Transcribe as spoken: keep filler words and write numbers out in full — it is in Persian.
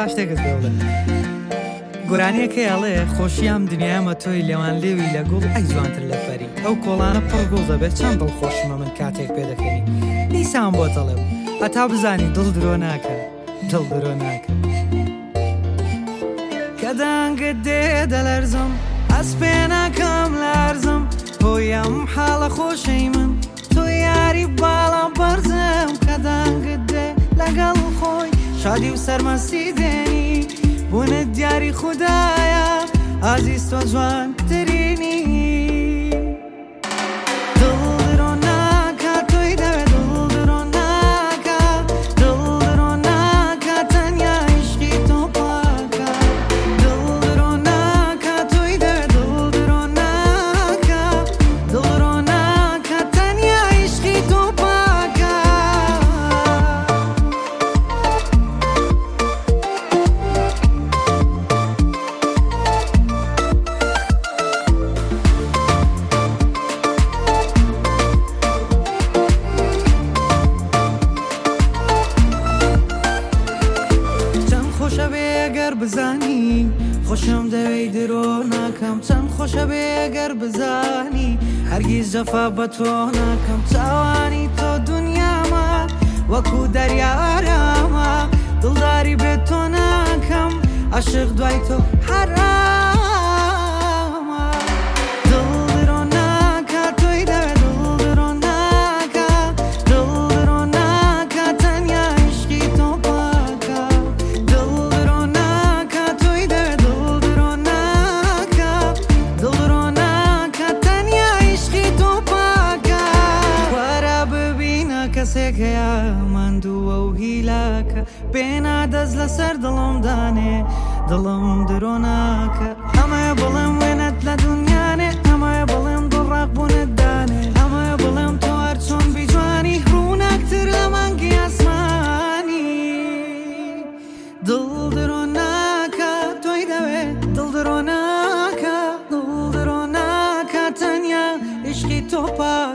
شتێکت پێ بڵێ گۆرانیەکەی ئەڵێ خۆشیام دنیامە تۆی لێوان لێوی لە گوڵ ئەی جوانتر لە پەری ئەو کۆڵانە پڕ گوڵ دەبێت چەند دڵخۆشمە من کاتێک پێ دەکەنی نیسان بۆ دەڵێم هەتا بزانی دڵ درۆ ناکە دڵ درۆ ناکە کە دانگت دێ دەلەرزم ئەس پێ ناکەم لارزم تۆی ئەم حاڵە خۆشەی من تۆ یاری باڵا بەرزم کە دانگت دێ لەگەڵ خۆی شادی و سەرمەستی دێنی بوونت دیاری خودایە ئازیز تۆ جوان ترینی دڵ درۆ ناکە تۆی دەوێت دڵ درۆ ناکە دڵ درۆ ناکە تەنیا عیشقی تۆ پاکە دڵ درۆ ناکە تۆی دەوێت دڵ درۆ ناکە دڵ درۆ ناکە تەنیا عیشقی تۆ پاکە بزانی خۆشم دەوێی درۆ ناکەم چەند خۆشە بێ ئەگەر بزانی هەرگیز جەفا بە تۆ ناکەم چاوانی تۆ دنیامە وەکو دەریا ئارامە دڵداری بێت تۆ ناکەم عاشق دوای تۆ حرامە دڵ درۆ ناکە تۆی دەوێت دڵ درۆ ناکە دڵ درۆ ناکە تەنیا عیشقی تۆ پاکە دڵ درۆ ناکە تۆی دەوێت دڵ درۆ ناکە دڵ درۆ ناکە تەنیا عیشقی تۆ پاکە وەرە ببینە کەسێک هەیە ماندووە و هیلاکە پێنا دەست لەسەر دڵم دانێ دڵم درۆ ناکە ئەمەیە بڵێم وێنەت لە دنیانێ ئەمەیە بڵێم دڵڕاق بوونت دانێ ئەمەیە بڵێم تۆ هەر چۆن بیجوانی ڕووناکتر لە مانگی ئاسمانی دڵ درۆ ناکە تۆی دەوێت دڵ درۆ ناکە دڵ درۆ ناکە تەنیا عیشقی تۆ پاکە